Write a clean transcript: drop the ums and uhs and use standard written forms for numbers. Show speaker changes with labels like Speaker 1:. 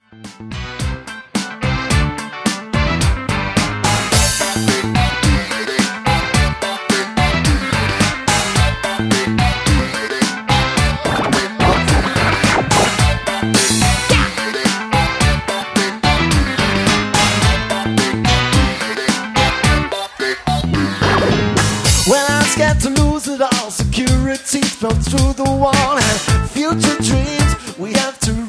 Speaker 1: Security flows through the wall and future dreams we have to